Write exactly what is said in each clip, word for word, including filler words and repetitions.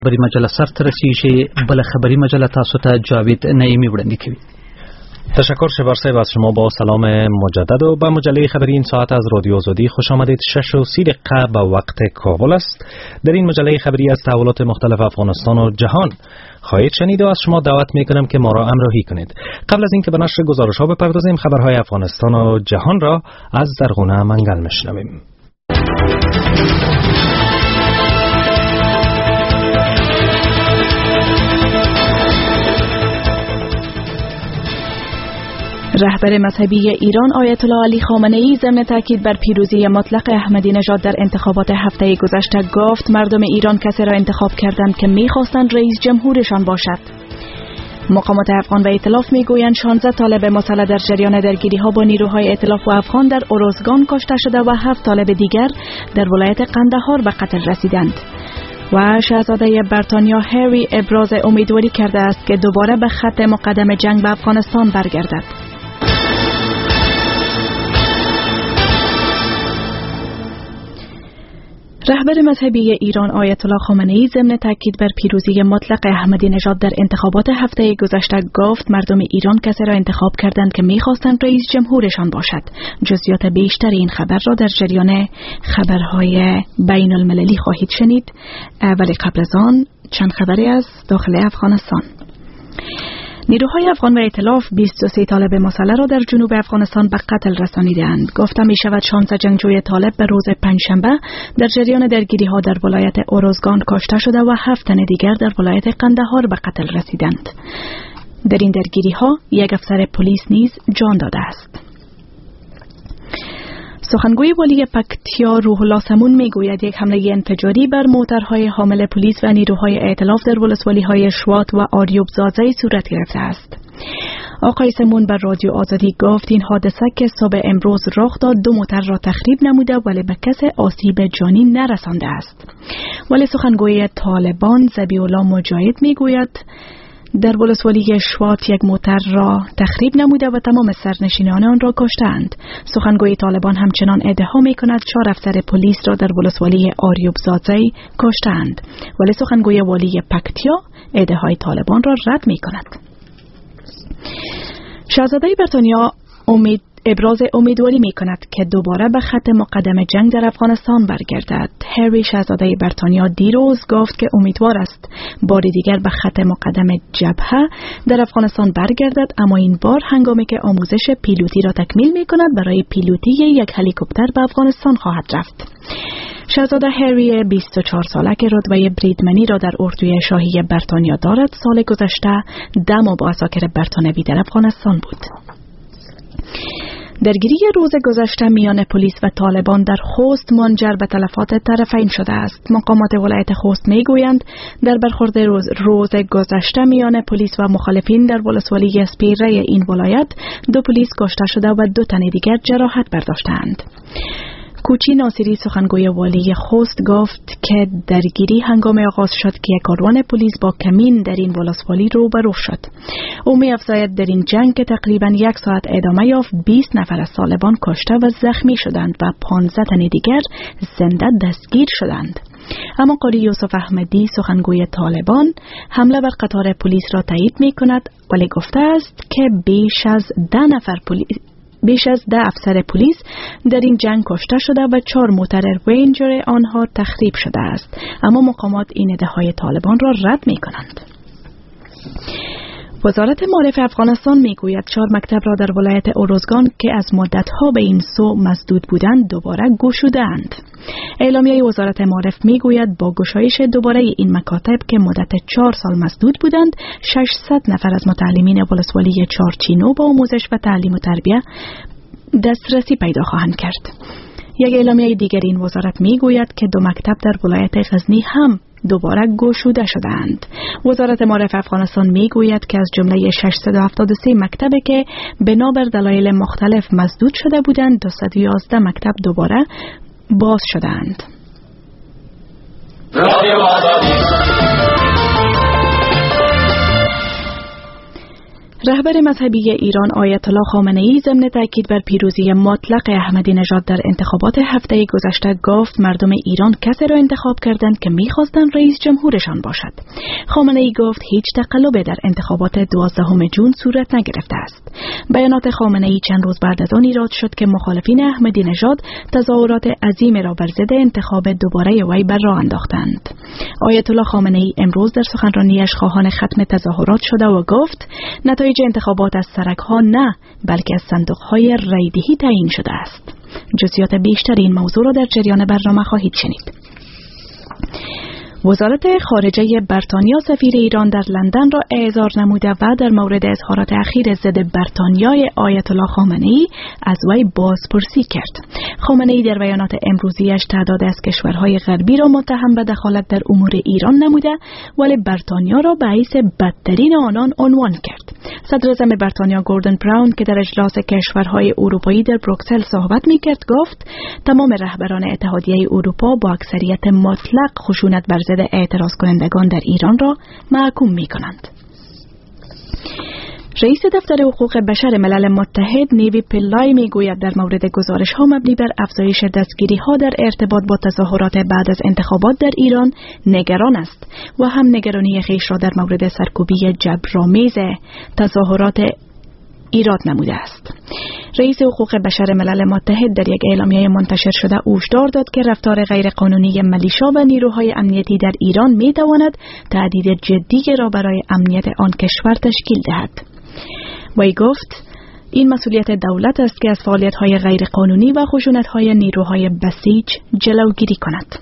خبری مجله سر ترسیږي. بل خبری مجله تاسو ته جاوید نعیمی وړاندې کوي. تشکر شبر صاحب از شما. با سلام مجدد و به مجله خبری این ساعت از رادیو آزادی خوش آمدید. شش و سی دقیقه به وقت کابل است. در این مجله خبری از تحولات مختلف افغانستان و جهان خواهید شنید و از شما دعوت میکنم که ما را همراهی کنید. قبل از اینکه به نشر گزارش ها بپردازیم، خبرهای افغانستان و جهان را از زرغونه منگل میشنویم. رهبر مذهبی ایران آیت الله علی خامنه ای ضمن تاکید بر پیروزی مطلق احمدی نژاد در انتخابات هفته گذشته گفت مردم ایران کسی را انتخاب کردند که می‌خواستند رئیس جمهورشان باشد. مقامات افغان و ائتلاف میگویند شانزده طالب مسلح در جریان درگیری‌ها با نیروهای ائتلاف و افغان در اروزگان کشته شده و هفت طالب دیگر در ولایت قندهار به قتل رسیدند. و شاهزاده بریتانیا هری ابراز امیدواری کرده است که دوباره به خط مقدم جنگ به افغانستان برگردد. رهبر مذهبی ایران آیت الله خامنه ای ضمن تاکید بر پیروزی مطلق احمدی نژاد در انتخابات هفته گذشته گفت مردم ایران کسی را انتخاب کردند که می‌خواستند رئیس جمهورشان باشد. جزئیات بیشتر این خبر را در جریان خبرهای بین المللی خواهید شنید، ولی قبل از آن چند خبری از داخل افغانستان. نیروهای افغان و ائتلاف بیست و سه طالب مسلح را در جنوب افغانستان به قتل رسانیدند. گفته می شود شانزده جنگجوی طالب به روز پنجشنبه در جریان درگیری ها در ولایت اروزگان کشته شده و هفت تن دیگر در ولایت قندهار به قتل رسیدند. در این درگیری ها یک افسر پلیس نیز جان داده است. سخنگوی والی پکتیا روح الله سمون میگوید یک حمله انفجاری بر موترهای حامل پلیس و نیروهای ائتلاف در ولسوالی‌های شوات و آریوب زازی صورت گرفته است. آقای سمون بر رادیو آزادی گفت این حادثه که صبح امروز رخ داد دو موتر را تخریب نموده ولی به کسی آسیب جانی نرسانده است. ولی سخنگوی طالبان ذبیح الله مجاهد میگوید در ولسوالی شوات یک موتر را تخریب نموده و تمام سرنشینان آن را کشتند. سخنگوی طالبان همچنان ادعا می‌کند چهار افسر پلیس را در ولسوالی آریوب زازی کشتند، ولی سخنگوی والی پکتیا ادعای طالبان را رد می‌کند. شاهزاده بریتانیا امید ابراز امیدواری می کند که دوباره به خط مقدم جنگ در افغانستان برگردد. هری شاهزاده بریتانیا دیروز گفت که امیدوار است بار دیگر به خط مقدم جبهه در افغانستان برگردد، اما این بار هنگامی که آموزش پیلوتی را تکمیل می کند برای پیلوتی یک هلیکوپتر به افغانستان خواهد رفت. شاهزاده هری بیست و چهار ساله که رتبه بریدمنی را در اردوی شاهی بریتانیا دارد، سال گذشته ده ماه با عساکر بریتانوی در افغانستان بود. درگیری روز گذشته میان پلیس و طالبان در خوست منجر به تلفات طرفین شده است. مقامات ولایت خوست میگویند در برخورد روز, روز گذشته میان پلیس و مخالفین در ولسوالی اسپیره این ولایت دو پلیس کشته شده و دو تن دیگر جراحت برداشتند. کوچی ناصری سخنگوی والی خوست گفت که درگیری هنگام آغاز شد که یک کاروان پلیس با کمین در این ولسوالی روبرو شد. او می افزاید در این جنگ که تقریبا یک ساعت ادامه یافت بیست نفر از طالبان کشته و زخمی شدند و پانزده تن دیگر زنده دستگیر شدند. اما قاری یوسف احمدی سخنگوی طالبان حمله بر قطار پلیس را تایید می کند، ولی گفته است که بیش از ده نفر پلیس بیش از ده افسر پلیس در این جنگ کشته شده و چهار موتر رنجر آنها تخریب شده است، اما مقامات این ادعای طالبان را رد می کنند. وزارت معارف افغانستان میگوید چهار مکتب را در ولایت اروزگان که از مدتها به این سو مسدود بودند دوباره گشودند. اعلامیه وزارت معارف میگوید با گشایش دوباره این مکاتب که مدت چهار سال مسدود بودند، ششصد نفر از متعلمین ولسوالی چارچینو با آموزش و تعلیم و تربیت دسترسی پیدا خواهند کرد. یک اعلامیه دیگر این وزارت میگوید که دو مکتب در ولایت غزنی هم دوباره گشوده شدند. وزارت معارف افغانستان میگوید که از جمله ششصد و هفتاد و سه مکتبی که بنابر دلایل مختلف مسدود شده بودند، دویست و یازده مکتب دوباره باز شدند. رهبر مذهبی ایران آیت الله خامنه ای ضمن تاکید بر پیروزی مطلق احمدی نژاد در انتخابات هفته گذشته گفت مردم ایران کسی را انتخاب کردند که می‌خواستند رئیس جمهورشان باشد. خامنه ای گفت هیچ تقلبی در انتخابات دوازدهم ژوئن صورت نگرفته است. بیانات خامنه ای چند روز بعد از آن ایراد شد که مخالفین احمدی نژاد تظاهرات عظیم را بر ضد انتخاب دوباره وی بر راه انداختند. آیت الله خامنه ای امروز در سخنرانیش خواهان ختم تظاهرات شده و گفت نتایج انتخابات از سرک‌ها نه بلکه از صندوق‌های رایدهی تعیین شده است. جزئیات بیشتر این موضوع را در جریان برنامه خواهید شنید. وزارت خارجه بریتانیا سفیر ایران در لندن را اعزار نموده و در مورد اظهارات اخیر ضد بریتانیای آیت الله خامنه ای از وی بازپرسی کرد. خامنه ای در بیانات امروزیش تعداد از کشورهای غربی را متهم به دخالت در امور ایران نموده ولی بریتانیا را به حیث بدترین آنان عنوان کرد. صدر اعظم بریتانیا گوردن براون که در اجلاس کشورهای اروپایی در بروکسل صحبت می‌کرد گفت تمام رهبران اتحادیه اروپا با اکثریت مطلق خشونت بر ضد اعتراض کنندگان در ایران را محکوم می‌کنند. رئیس دفتر حقوق بشر ملل متحد نیوی پیلای میگوید در مورد گزارش ها مبنی بر افزایش دستگیری ها در ارتباط با تظاهرات بعد از انتخابات در ایران نگران است و هم نگرانی خیش را در مورد سرکوبی جبرآمیز تظاهرات ایراد نموده است. رئیس حقوق بشر ملل متحد در یک اعلامیه منتشر شده هشدار داد که رفتار غیرقانونی ملیشا و نیروهای امنیتی در ایران می تواند تهدید جدی را برای امنیت آن کشور تشکیل دهد. وی گفت این مسئولیت دولت است که از فعالیت‌های غیرقانونی و خشونت‌های نیروهای بسیج جلوگیری کند.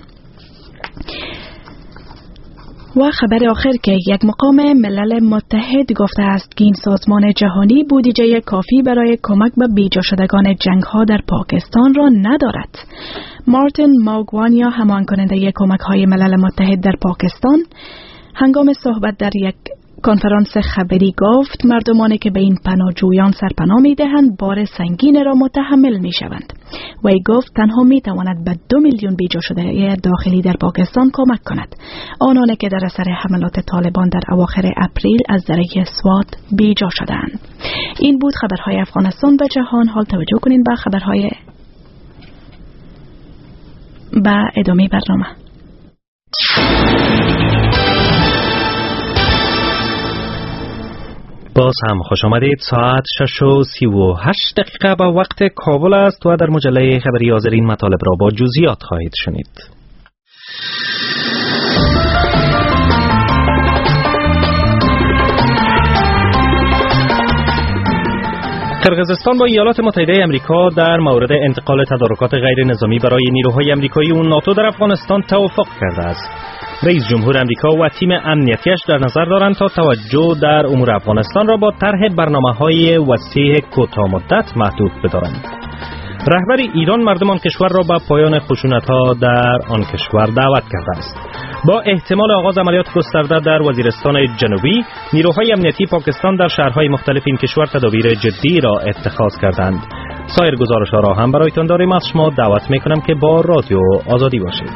و خبر آخر که یک مقام ملل متحد گفته است که این سازمان جهانی بودجه کافی برای کمک به بیجا شدگان جنگ‌ها در پاکستان را ندارد. مارتین ماگوانیا همان کننده کمک‌های ملل متحد در پاکستان هنگام صحبت در یک کنفرانس خبری گفت مردمانی که به این پناهجویان سرپناه می‌دهند بار سنگین را متحمل می‌شوند. وی گفت تنها می‌تواند به دو میلیون بیجا شده داخلی در پاکستان کمک کند. آنانی که در اثر حملات طالبان در اواخر اپریل از دره سوات بیجا شدند. این بود خبرهای افغانستان و جهان. حال توجه کنین به خبرهای به ادامه برنامه. باز هم خوش آمدید. ساعت شش و سی و هشت دقیقه به وقت کابل است و در مجله خبری حاضرین مطالب را با جزئیات خواهید شنید. قرقیزستان با ایالات متحده آمریکا در مورد انتقال تدارکات غیر نظامی برای نیروهای آمریکایی و ناتو در افغانستان توافق کرده است. رئیس جمهور آمریکا و تیم امنیتیش در نظر دارند تا توجه در امور افغانستان را با طرح برنامه‌های وسیع کوتاه مدت محدود بدارند. رهبر ایران مردم آن کشور را به پایان خشونت‌ها در آن کشور دعوت کرده است. با احتمال آغاز عملیات گسترده در وزیرستان جنوبی، نیروهای امنیتی پاکستان در شهرهای مختلف این کشور تدابیر جدی را اتخاذ کردند. سایر گزارش‌ها را هم برایتان داریم. از شما دعوت می‌کنم که با رادیو آزادی باشید.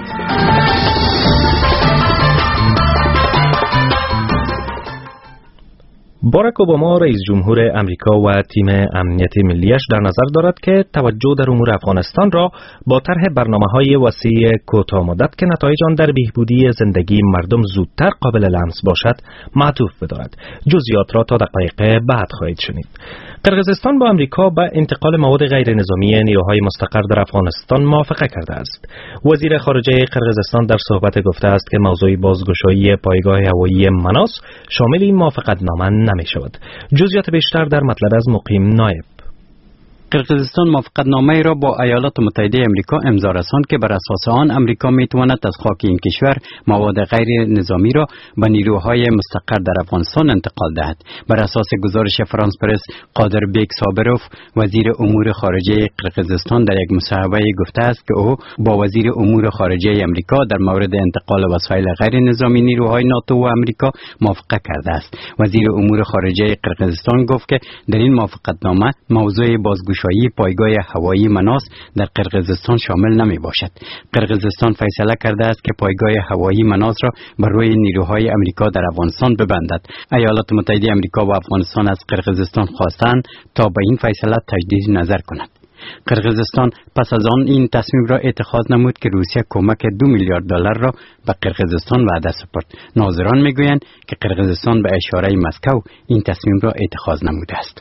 باراک اوباما رئیس جمهور آمریکا و تیم امنیت ملیش در نظر دارد که توجه در امور افغانستان را با طرح برنامه‌های وسیع کوتاه مدت که نتایج آن در بهبودی زندگی مردم زودتر قابل لمس باشد معطوف بدارد. جزئیات را تا دقایق بعد خواهید شنید. قرقیزستان با آمریکا به انتقال مواد غیر نظامی نیروهای مستقر در افغانستان موافقه کرده است. وزیر خارجه قرقیزستان در صحبت گفته است که موضوع بازگشایی پایگاه هوایی مناس شامل این موافقتنامه نمی شود. جزئیات بیشتر در مطلب از مقیم نایب. قرقیزستان موافقتنامه را با ایالات متحده آمریکا امضا رساند که بر اساس آن آمریکا میتواند از خاک این کشور مواد غیر نظامی را به نیروهای مستقر در افغانستان انتقال دهد. بر اساس گزارش فرانس پرس، قادر بیگ صابروف، وزیر امور خارجه قرقیزستان در یک مصاحبه گفته است که او با وزیر امور خارجه آمریکا در مورد انتقال وسایل غیر نظامی نیروهای ناتو و آمریکا موافقه کرده است. وزیر امور خارجه قرقیزستان گفت که در این موافقتنامه موضوع بازگشایی تماشایی پایگاه هوایی مناس در قرقیزستان شامل نمی باشد. قرقیزستان فیصله کرده است که پایگاه هوایی مناس را بر روی نیروهای امریکا در افغانستان ببندد. ایالات متحده امریکا و افغانستان از قرقیزستان خواستند تا به این فیصله تجدید نظر کند. قرقیزستان پس از آن این تصمیم را اتخاذ نمود که روسیه کمک دو میلیارد دلار را به قرقیزستان وعده سپرد. ناظران میگویند که قرقیزستان به اشاره مسکو این تصمیم را اتخاذ نموده است.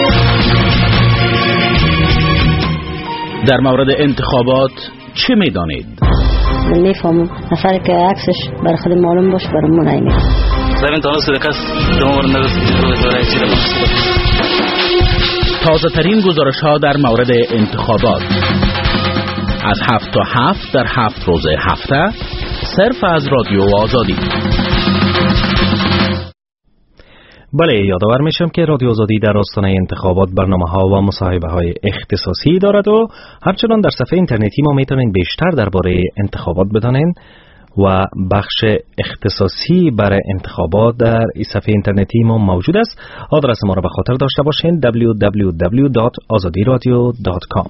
در مورد انتخابات چه میدانید؟ من میفهمم نفر که عکسش بر خود معلوم باشه برامون نمیاد. زمین تانست کس جمهور نرسید. تازه ترین گزارش ها در مورد انتخابات از هفت تا هفت در هفت روز هفته صرف از رادیو آزادی. بله، یادآور میشم که رادیو آزادی در آستانه انتخابات برنامه ها و مصاحبه های اختصاصی دارد و همچنان در صفحه اینترنتی ما میتونین بیشتر درباره انتخابات بدانین و بخش اختصاصی برای انتخابات در این صفحه اینترنتی ما موجود است. آدرس ما را به خاطر داشته باشین دبلیو دبلیو دبلیو دات آزادی رادیو دات کام.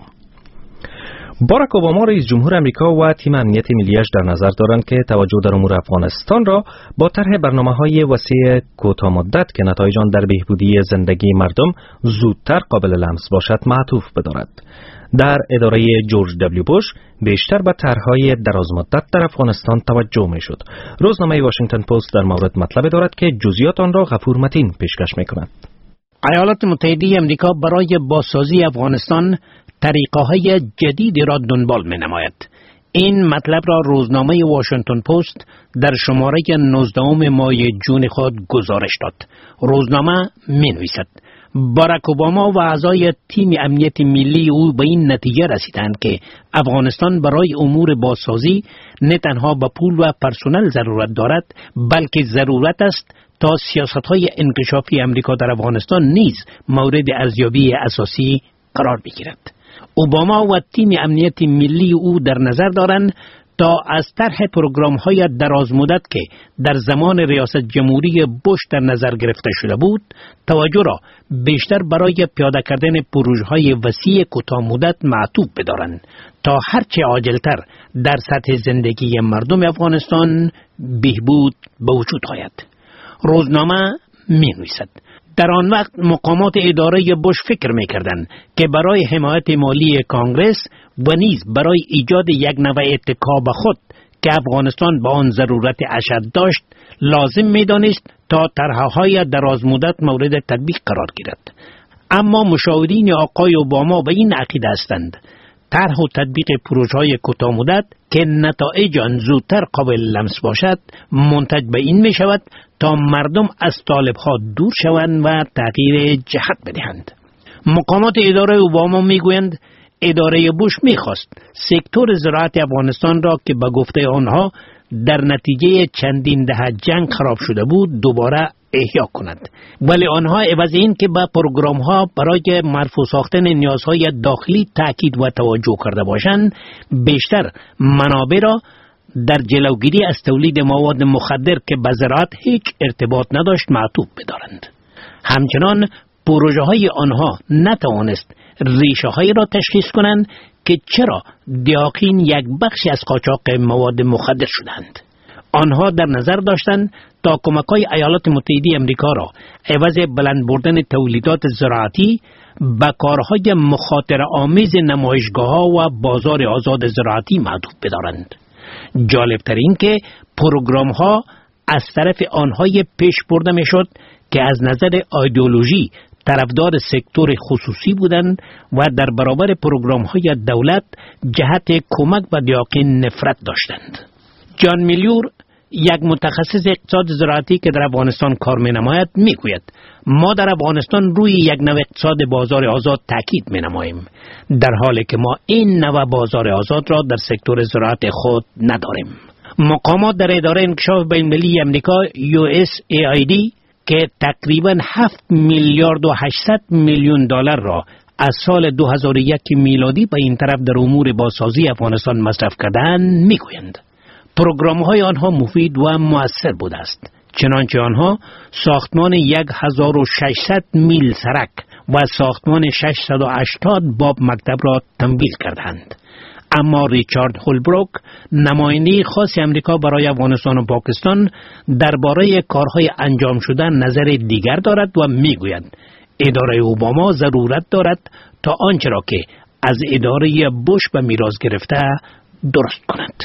باراک اوباما رئیس جمهور امریکا و تیم امنیت ملیش در نظر دارند که توجه در امور افغانستان را با طرح برنامه‌های وسیع کوتاه مدت که نتایج آن در بهبودی زندگی مردم زودتر قابل لمس باشد معطوف بدارد. در اداره جورج دبلیو بوش بیشتر به طرح‌های درازمدت در افغانستان توجه می‌شد. روزنامه واشنگتن پست در مورد مطلب دارد که جزئیات آن را غفور متین پیشکش می‌کند. ایالات متحده آمریکا برای بازسازی افغانستان طریقه‌های جدیدی را دنبال می‌نماید. این مطلب را روزنامه واشنگتن پست در شماره نوزدهم ماه جون خود گزارش داد. روزنامه می‌نویسد باراک اوباما و اعضای تیم امنیت ملی او به این نتیجه رسیدند که افغانستان برای امور بازسازی نه تنها به پول و پرسنل ضرورت دارد، بلکه ضرورت است تا سیاست‌های انکشافی امریکا در افغانستان نیز مورد ارزیابی اساسی قرار بگیرد. اوباما و تیم امنیت ملی او در نظر دارند تا از طرح پروگرام‌های درازمدت که در زمان ریاست جمهوری بوش در نظر گرفته شده بود، توجه را بیشتر برای پیاده کردن پروژه‌های وسیع کوتاه مدت معطوف بدارند تا هرچه عاجل‌تر در سطح زندگی مردم افغانستان بهبود به وجود آید. روزنامه می‌نویسد در آن وقت مقامات اداره بوش فکر می‌کردند که برای حمایت مالی کانگرس و نیز برای ایجاد یک نوع اتکا به خود که افغانستان به آن ضرورت اشد داشت، لازم می‌دانست تا طرح‌های درازمدت مورد تطبیق قرار گیرد. اما مشاورین آقای اوباما به این عقیده هستند طرح و تطبیق پروژه‌های کوتاه مدت که نتایج آن زودتر قابل لمس باشد منتج به این می شود تا مردم از طالب‌ها دور شوند و تغییر جهت بدهند. مقامات اداره اوباما می گویند اداره بوش می خواست سکتور زراعت افغانستان را که به گفته آنها در نتیجه چندین دهه جنگ خراب شده بود دوباره احیا کند، ولی آنها عوض این که به پروگرام‌ها برای مرفوع ساختن نیازهای داخلی تاکید و توجه کرده باشند، بیشتر منابع را در جلوگیری از تولید مواد مخدر که به زراعت هیچ ارتباط نداشت معطوف بدارند. همچنان پروژه‌های آنها نتوانست ریشه‌هایی را تشخیص کنند که چرا دیاقین یک بخشی از قاچاق مواد مخدر شدند. آنها در نظر داشتند تا کمک‌های ایالات متحده آمریکا را عوض بلند بردن تولیدات زراعتی به کارهای مخاطره آمیز نمایشگاه‌ها و بازار آزاد زراعتی معطوف بدارند. جالبتر این که پروگرام‌ها از طرف آنهای پیش برده می‌شد که از نظر ایدئولوژی طرفدار سکتور خصوصی بودند و در برابر پروگرام‌های دولت جهت کمک به دیاقین نفرت داشتند. جان میلیور، یک متخصص اقتصاد زراعتی که در افغانستان کار می‌نماید، می‌گوید ما در افغانستان روی یک نوع اقتصاد بازار آزاد تاکید می‌نماییم، در حالی که ما این نوع بازار آزاد را در سکتور زراعت خود نداریم. مقامات در اداره انکشاف بین‌المللی آمریکا یو اس ای آی دی که تقریباً هفت میلیارد و هشتصد میلیون دلار را از سال دو هزار و یک میلادی به این طرف در امور بازسازی افغانستان مصرف کردند می‌گویند پروگرام‌های آنها مفید و مؤثر بوده است، چنانچه آنها ساختمان یک هزار و ششصد میل سرک و ساختمان ششصد و هشتاد باب مکتب را تمویل کردند. اما ریچارد هولبروک، نماینده خاص امریکا برای افغانستان و پاکستان، درباره کارهای انجام شده نظر دیگر دارد و میگوید اداره اوباما ضرورت دارد تا آنچه را که از اداره بوش به میراث گرفته درست کند.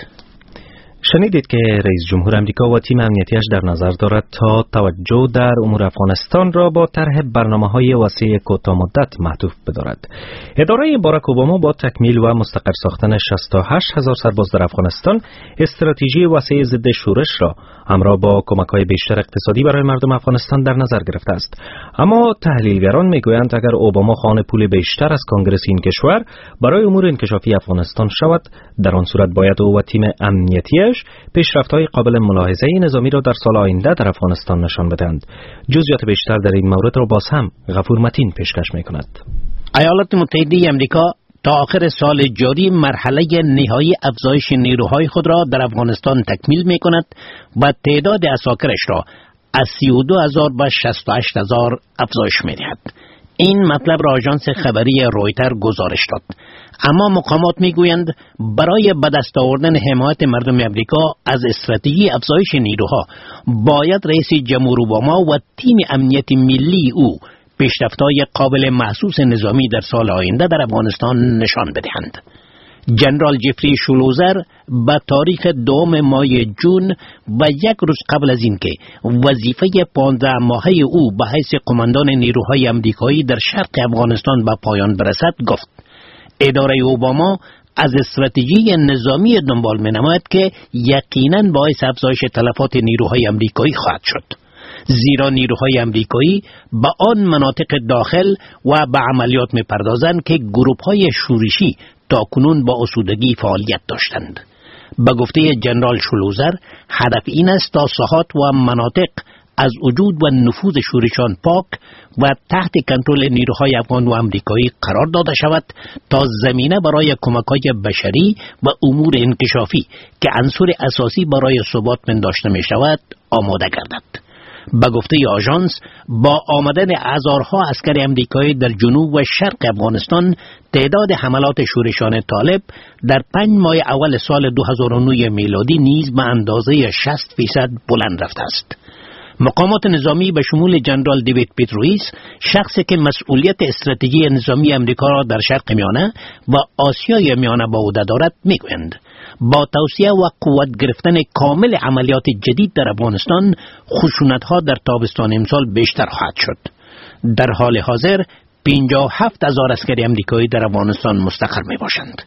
شنیدید که رئیس جمهور امریکا و تیم امنیتیش در نظر دارد تا توجه در امور افغانستان را با طرح برنامه‌های وسیع کوتاه مدت معطوف بدارد. اداره باراک اوباما با تکمیل و مستقر ساختن شصت و هشت هزار سرباز در افغانستان استراتژی وسیع ضد شورش را همراه با کمک‌های بیشتر اقتصادی برای مردم افغانستان در نظر گرفته است. اما تحلیلگران میگویند اگر اوباما خواهان پول بیشتر از کنگره این کشور برای امور انکشافی افغانستان شود، در آن صورت باید او و تیم امنیتی پیشرفت‌های قابل ملاحظه نظامی را در سال آینده در افغانستان نشان بدهند. جزئیات بیشتر در این مورد را باز هم غفور متین پیشکش می‌کند. ایالات متحده آمریکا تا آخر سال جاری مرحله نهایی افزایش نیروهای خود را در افغانستان تکمیل می‌کند و تعداد عساکرش را از سی و دو هزار به شصت و هشت هزار افزایش می‌دهد. این مطلب را آژانس خبری رویتر گزارش داد. اما مقامات میگویند برای به دست آوردن حمایت مردم امریکا از استراتژی افزایش نیروها باید رئیس جمهور اوباما و تیم امنیت ملی او پیشرفت‌های قابل محسوس نظامی در سال آینده در افغانستان نشان بدهند. جنرال جفری شلوزر به تاریخ دوم ماه جون و یک روز قبل از اینکه وظیفه پانزده ماهه او به حیث قماندان نیروهای امریکایی در شرق افغانستان به پایان برسد گفت اداره اوباما از استراتژی نظامی دنبال می‌نماید که یقیناً باعث افزایش تلفات نیروهای امریکایی خواهد شد، زیرا نیروهای امریکایی به آن مناطق داخل و به عملیات می‌پردازند که گروه‌های شورشی تاکنون با آسودگی فعالیت داشتند. به گفته جنرال شلوزر هدف این است تا ساحات و مناطق از وجود و نفوذ شورشان پاک و تحت کنترل نیروهای افغان و امریکایی قرار داده شود تا زمینه برای کمک‌های بشری و امور انکشافی که عنصر اساسی برای ثبات پنداشته می شود آماده گردد. به گفته آژانس با آمدن هزارها عسکر امریکایی در جنوب و شرق افغانستان تعداد حملات شورشان طالب در پنج ماه اول سال دو هزار و نه میلادی نیز به اندازه شصت درصد بلند رفته است. مقامات نظامی به شمول جنرال دیوید پیترویس، شخصی که مسئولیت استراتژی نظامی امریکا را در شرق میانه و آسیای میانه به عهده دارد میگویند با توسعه و قوت گرفتن کامل عملیات جدید در افغانستان خشونت‌ها در تابستان امسال بیشتر خواهد شد. در حال حاضر پنجاه و هفت هزار عسکر امریکایی در افغانستان مستقر می باشند.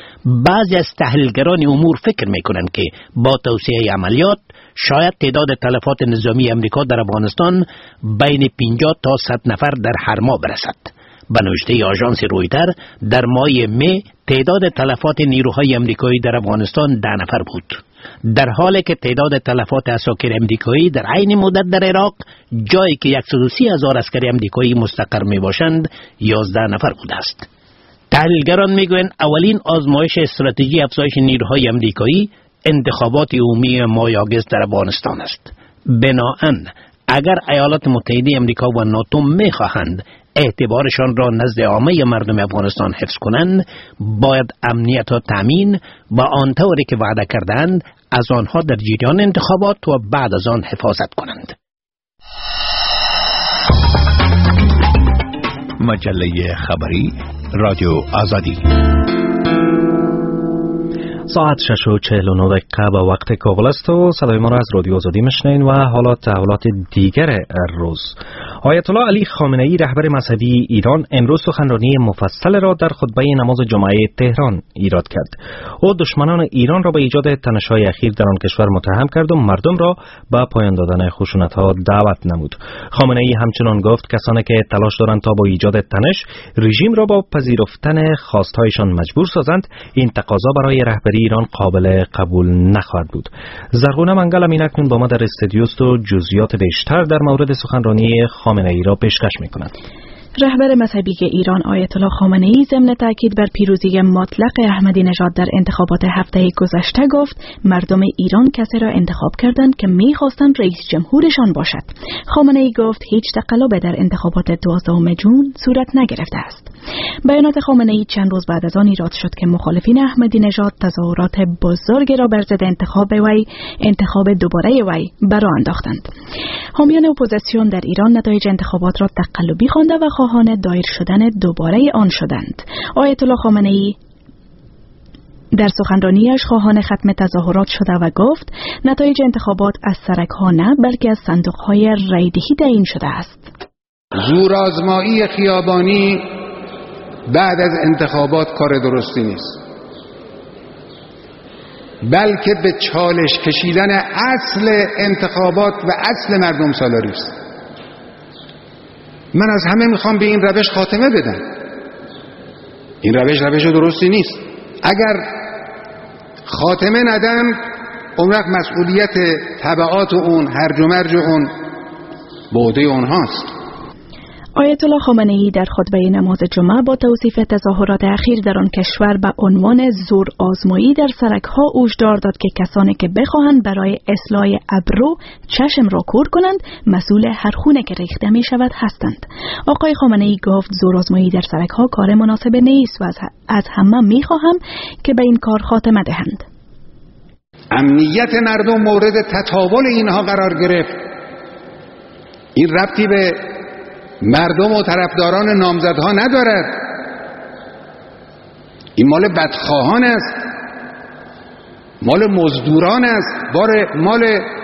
بعضی از تحلیلگران امور فکر می کنند که با توسعه عملیات شاید تعداد تلفات نظامی امریکا در افغانستان بین پنجاه تا صد نفر در هر ماه برسد. به نوشته آژانس رویتر در ماه می تعداد تلفات نیروهای امریکایی در افغانستان ده نفر بود، در حالی که تعداد تلفات عساکر امریکایی در عین مدت در عراق، جایی که صد و سی هزار عسکر امریکایی مستقر می باشند، یازده نفر بوده است. تحلیلگران میگویند اولین آزمایش استراتژی افزایش نیروهای امریکایی انتخابات عمومی ماه آگوست در افغانستان است. بنابراین اگر ایالات متحده امریکا و ناتو میخواهند اعتبارشان را نزد عامه مردم افغانستان حفظ کنند، باید امنیت را تامین و آنطوری که وعده کردند از آنها در جریان انتخابات و بعد از آن حفاظت کنند. مجله خبری رادیو آزادی ساعت شش و چهل و نه دقیقه به وقت کابل است و صدای ما را از رادیو آزادی میشنوین و حالا تحولات دیگر روز. آیت الله علی خامنه ای رهبر مذهبی ایران امروز سخنرانی مفصل را در خطبه نماز جمعه تهران ایراد کرد. او دشمنان ایران را به ایجاد تنش‌های اخیر در آن کشور متهم کرد و مردم را به پایان دادن خشونت‌ها دعوت نمود. خامنه ای همچنان گفت کسانی که تلاش دارند تا با ایجاد تنش رژیم را با پذیرفتن خواست‌هایشان مجبور سازند، این تقاضا برای رهبری ایران قابل قبول نخواهد بود. زرغونه منگل امین اکنون با ما در استودیو است و جزئیات بیشتر در مورد سخنرانی خامنه ای را پیشکش می‌کند. رهبر مذهبی ایران آیت الله خامنه ای ضمن تاکید بر پیروزی مطلق احمدی نژاد در انتخابات هفته گذشته گفت مردم ایران کسی را انتخاب کردند که می‌خواستند رئیس جمهورشان باشد. خامنه ای گفت هیچ تقلبی در انتخابات دوازدهم ژوئن صورت نگرفته است. بیانات خامنه ای چند روز بعد از آن ایراد شد که مخالفین احمدی نژاد تظاهرات بزرگی را بر ضد انتخاب وی انتخاب دوباره وی برآ انداختند. حامیان اپوزیسیون در ایران نتایج انتخابات را تقلبی خوانده و خواهان دایر شدن دوباره آن شدند. آیت الله خامنه ای در سخنرانیش خواهان ختم تظاهرات شده و گفت نتایج انتخابات از سرک‌ها نه بلکه از صندوق‌های رایدهی تعیین شده است. زورآزمایی خیابانی بعد از انتخابات کار درستی نیست، بلکه به چالش کشیدن اصل انتخابات و اصل مردم سالاری است. من از همه میخوام به این روش خاتمه بدم. این روش روش درستی نیست. اگر خاتمه ندم اون وقت مسئولیت تبعات اون هرج و مرج اون به عهده اونهاست. آیت الله خامنه ای در خطبه نماز جمعه با توصیف تظاهرات اخیر در آن کشور به عنوان زور آزمایی در سرک‌ها هشدار داد که کسانی که بخواهند برای اصلاح ابرو چشم را کور کنند مسئول هر خونه که ریخته می شود هستند. آقای خامنه ای گفت زور آزمایی در سرک‌ها کار مناسب نیست و از همه می خواهم که به این کار خاتمه دهند. امنیت مردم مورد تطاول اینها قرار گرفت. این ربطی به مردم و طرفداران نامزدها ندارد. این مال بدخواهان است، مال مزدوران است، مال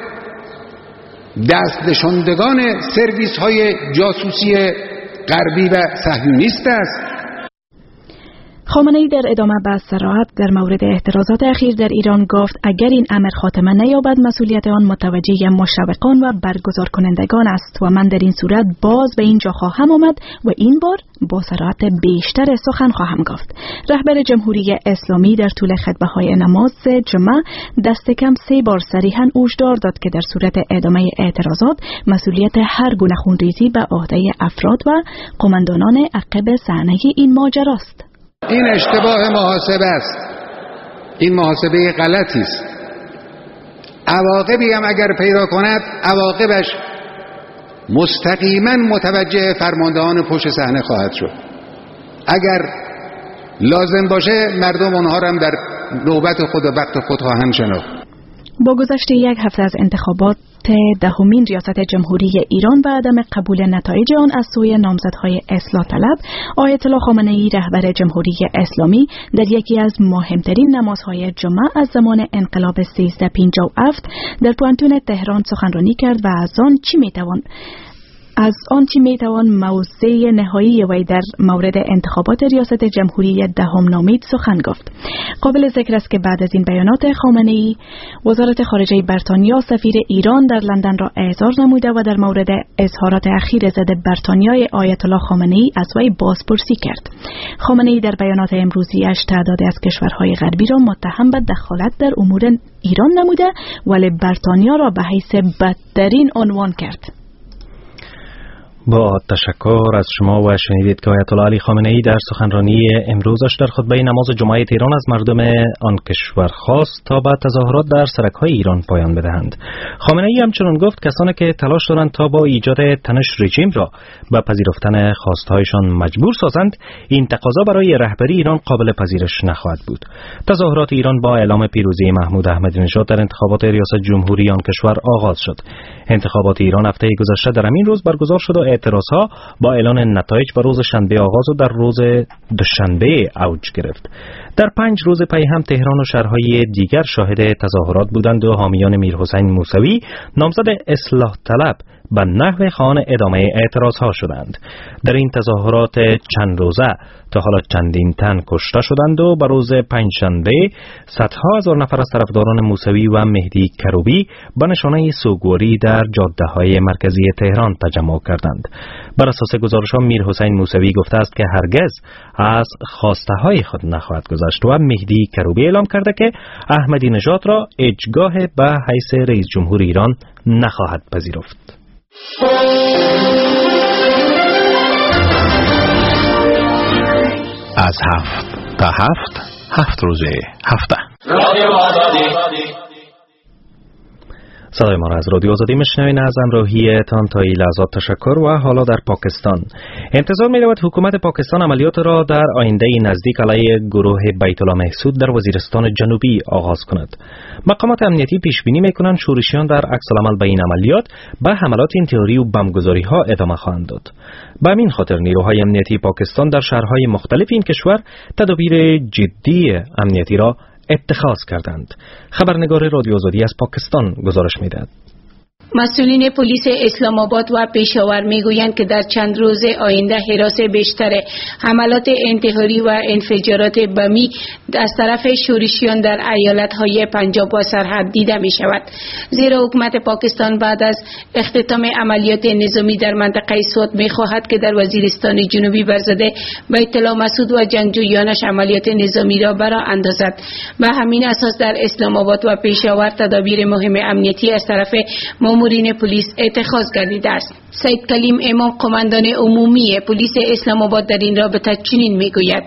دست نشاندگان سرویس های جاسوسی غربی و صهیونیست است. خامنه ای در ادامه به صراحت در مورد اعتراضات اخیر در ایران گفت اگر این امر خاتمه نیابد مسئولیت آن متوجه مشوقان و برگزار کنندگان است و من در این صورت باز به اینجا خواهم آمد و این بار با صراحت بیشتر سخن خواهم گفت. رهبر جمهوری اسلامی در طول خطبه‌های نماز جمعه دست کم سه بار صریحاً هشدار داد که در صورت ادامه اعتراضات مسئولیت هر گونه خونریزی به عهده افراد و قماندانان عقب صحنه این ماجرا است. این اشتباه محاسبه است. این محاسبه غلطی است. عواقبی هم اگر پیدا کند عواقبش مستقیما متوجه فرماندهان پشت صحنه خواهد شد. اگر لازم باشه مردم آنها را هم در نوبت خود و وقت خود خواهند شناخت. با گذشت یک هفته از انتخابات دهمین ریاست جمهوری ایران و عدم قبول نتایج آن از سوی نامزدهای اصلاح طلب، آیت الله خامنه ای رهبر جمهوری اسلامی در یکی از مهمترین نمازهای جمعه از زمان انقلاب سیزده پنجاه و هفت در پوانتون تهران سخنرانی کرد و از آن چی میتوان از آن چی میتوان موضع نهایی وی در مورد انتخابات ریاست جمهوری دهم نامید سخن گفت. قابل ذکر است که بعد از این بیانات خامنه ای وزارت خارجه بریتانیا سفیر ایران در لندن را اعزار نموده و در مورد اظهارات اخیر ضد بریتانیای آیت الله خامنه ای از وی بازپرسی کرد. خامنه ای در بیانات امروزیش تعدادی از کشورهای غربی را متهم به دخالت در امور ایران نموده ولی بریتانیا را به حیث بدترین عنوان کرد. با تشکر از شما و شنیدید که آیت الله علی خامنه ای در سخنرانی امروزش در خطبه نماز جمعه تهران از مردم آن کشور خواست تا به تظاهرات در سرک‌های ایران پایان بدهند. خامنه ای همچنین گفت کسانی که تلاش دارند تا با ایجاد تنش رژیم را به پذیرفتن خواستهایشان مجبور سازند، این تقاضا برای رهبری ایران قابل پذیرش نخواهد بود. تظاهرات ایران با اعلام پیروزی محمود احمدی نژاد در انتخابات ریاست جمهوری آن کشور آغاز شد. انتخابات ایران هفته گذشته در همین روز برگزار شد و اعتراضها با اعلان نتایج و روز شنبه آغاز و در روز دوشنبه اوج گرفت. در پنج روز پی هم تهران و شهرهای دیگر شاهد تظاهرات بودند و حامیان میرحسین موسوی نامزد اصلاح طلب به نحو خواهان ادامه اعتراضها شدند. در این تظاهرات چند روزه تا حالا چندین تن کشته شدند و به روز پنجشنبه صدها هزار نفر از طرفداران موسوی و مهدی کروبی به نشانه سوگواری در جاده‌های مرکزی تهران تجمع کردند. بر اساس گزارش‌ها میرحسین موسوی گفته است که هرگز از خواسته‌های خود نخواهد گذشت و مهدی کروبی اعلام کرده که احمدی نژاد را اجگاه به حیث رئیس جمهور ایران نخواهد پذیرفت. از هفت تا هفت هفت روز هفته. رادیو آزادی. صدای ما را از رادیو آزادی میشنوین. از همراهیتان تا این لحظات تشکر. و حالا در پاکستان انتظار می رود حکومت پاکستان عملیات را در آینده نزدیک علیه گروه بیت الله محسود در وزیرستان جنوبی آغاز کند. مقامات امنیتی پیش بینی می کنند شورشیان در عکس العمل به این عملیات به حملات انتحاری و بمبگذاری ها ادامه خواهند داد. به همین خاطر نیروهای امنیتی پاکستان در شهرهای مختلف این کشور تدابیر جدی امنیتی را اتخاذ کردند. خبرنگار رادیو آزادی از پاکستان گزارش می‌دهد. مسئولین پلیس اسلام آباد و پشاور میگویند که در چند روز آینده هراس بیشتر حملات انتحاری و انفجارات بمی از طرف شورشیان در ایالت‌های پنجاب و سرحد دیده می شود، زیرا حکومت پاکستان بعد از اختتام عملیات نظامی در منطقه سوات می خواهد که در وزیرستان جنوبی برزده بیت الله مسعود و جنگجویانش عملیات نظامی را برا اندازد. به همین اساس در اسلام آباد و پشاور تدابیر مهم امنیتی از طرف مامورین پلیس اتخاذ گردیده است. سید کلیم امام قماندان عمومی پلیس اسلام آباد در این رابطه چنین میگوید: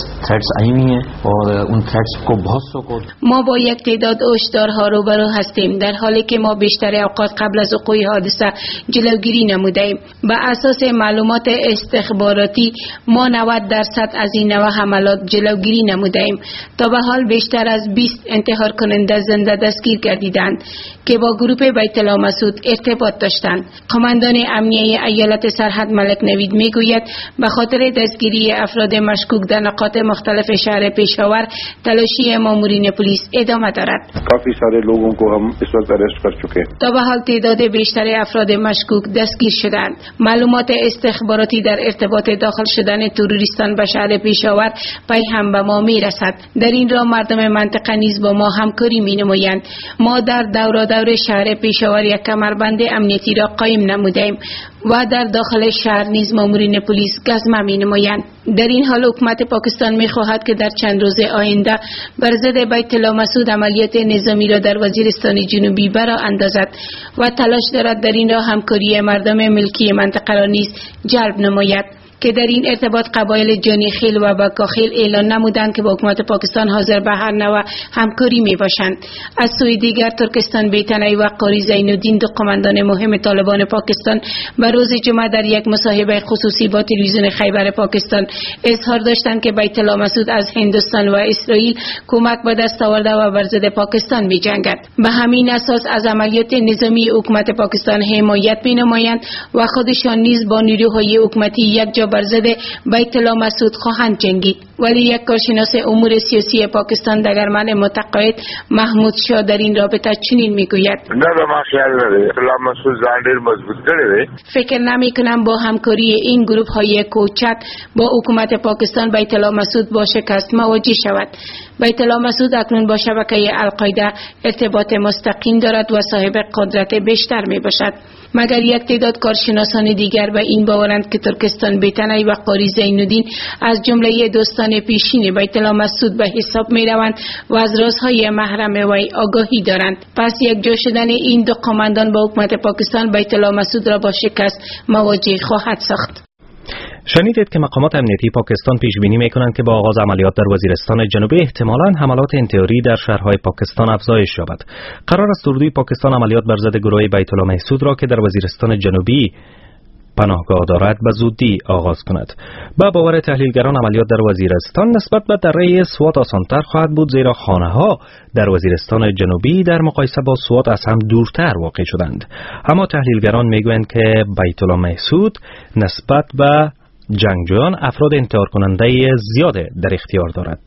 ما با یک تعداد هشدارها روبرو هستیم، در حالی که ما بیشتر اوقات قبل از وقوع حادثه جلوگیری نمودیم. به اساس معلومات استخباراتی ما نود درصد از این نوع حملات جلوگیری نمودیم. تا به حال بیشتر از بیست انتحار کننده زنده دستگیر گردیدند که با گروه بیت الله مسعود ارتباط داشتند. قماندان امنیه ایالت سرحد ملک نوید میگوید به خاطر دستگیری افراد مشکوک در نقاط مختلف شهر پشاور تلاشی مامورین پلیس ادامه دارد. کافی سارے لوگوں کو ہم اس وقت اریسٹ کر چکے. تا به حال تعداد بیشتر افراد مشکوک دستگیر شدند. معلومات استخباراتی در ارتباط داخل شدن تروریستان به شهر پشاور پی هم به ما میرسد. در این راه مردم منطقه نیز با ما همکاری مینمایند. ما در دورا دور شهر پشاور یک کمربند امنیتی را قایم نمودیم و در داخل شهر نیز مامورین پلیس گزمه می‌نمایند. در این حال حکومت پاکستان می‌خواهد که در چند روز آینده بر ضد بیت الله مسعود عملیات نظامی را در وزیرستان جنوبی برا اندازد و تلاش دارد در این راه همکاری مردم ملکی منطقه را نیز جلب نماید که در این ارتباط قبایل جانی خیل و بکاخیل اعلان نمودند که با حکومت پاکستان حاضر به هر نوع همکاری می باشند. از سوی دیگر ترکستان بیتنی و قاری زین الدین دو قماندان مهم طالبان پاکستان به روز جمعه در یک مصاحبه خصوصی با تلویزیون خیبر پاکستان اظهار داشتند که بیت الله مسعود از هندوستان و اسرائیل کمک به دست آورده و بر ضد پاکستان می جنگد. به همین اساس از عملیات نظامی حکومت پاکستان حمایت می نمایند و خودشان نیز با نیروهای حکومتی یک جا بر ضد بیت الله مسعود خواهند جنگید. ولی یک کارشناس امور سیاسی پاکستان دگرمن متقاعد محمود شاه در این رابطه چنین میگوید: نه ما خیال نداره الله مسعود زاندر مضبوط کرده. فکر نمی کنم با همکاری این گروه های کوچک با حکومت پاکستان بیت الله مسعود با شکست مواجه شود. بیت الله مسعود اکنون با شبکه القاعده ارتباط مستقیم دارد و صاحب قدرت بیشتر می باشد. مگر یک تعداد کارشناسان دیگر به این باورند که ترکستان بیتنی و قاری زین الدین از جمله دوستان پیشین بیت الله مسعود به حساب می روند و از رازهای محرم وی آگاهی دارند. پس یک جا شدن این دو قماندان با حکومت پاکستان بیت الله مسعود را با شکست مواجه خواهد ساخت. شنیدید که مقامات امنیتی پاکستان پیش بینی میکنند که با آغاز عملیات در وزیرستان جنوبی احتمالاً حملات انتحاری در شهرهای پاکستان افزایش یابد. قرار است اردوی پاکستان عملیات بر ضد گروه بیت الله محسود را که در وزیرستان جنوبی پناهگاه دارد به زودی آغاز کند. با باور تحلیلگران عملیات در وزیرستان نسبت به دره سوات آسان‌تر خواهد بود، زیرا خانه‌ها در وزیرستان جنوبی در مقایسه با سوات از هم دورتر واقع شدند. اما تحلیلگران میگویند که بیت الله محسود نسبت به جنگجویان افراد انتحار کننده زیاد در اختیار دارد.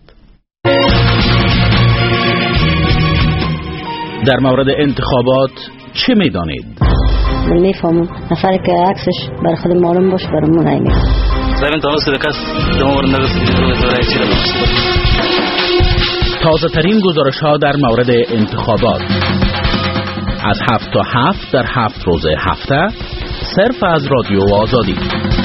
در مورد انتخابات چه می‌دانید؟ من میفهمم نفری که عکسش بر خود معلوم باشه برامون نمیگه. زمین تانست که کس جمهور نرسید. تازه ترین گزارش ها در مورد انتخابات از هفت تا هفت در هفت روز هفته صرف از رادیو آزادی.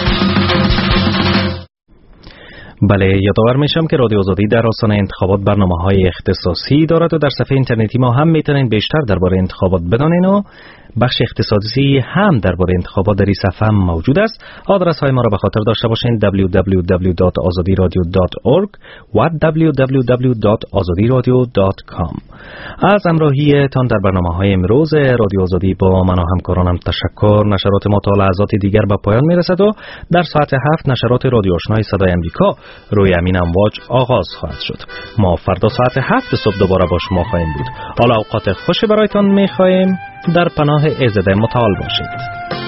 بله، یادآور میشم که رادیو آزادی در آستانه انتخابات برنامه‌های اختصاصی دارد و در صفحه اینترنتی ما هم میتونین بیشتر درباره انتخابات بدانین و بخش اختصاصی هم درباره انتخابات در این صفحه موجود است. آدرس های ما را به خاطر داشته باشین دبلیو دبلیو دبلیو دات آزادی رادیو دات اورگ و دبلیو دبلیو دبلیو دات آزادی رادیو دات کام. از همراهیتان در برنامه‌های امروز رادیو آزادی با من و همکارانم تشکر. نشرات ما تا لحظات دیگر به پایان میرسد و در ساعت هفت نشرات رادیو آشنای صدای امریکا روی امین امواج آغاز خواهد شد. ما فردا ساعت هفت صبح دوباره با شما خواهیم بود. حالا اوقات خوشی برایتان می‌خواهیم. در پناه عزت متعال باشید.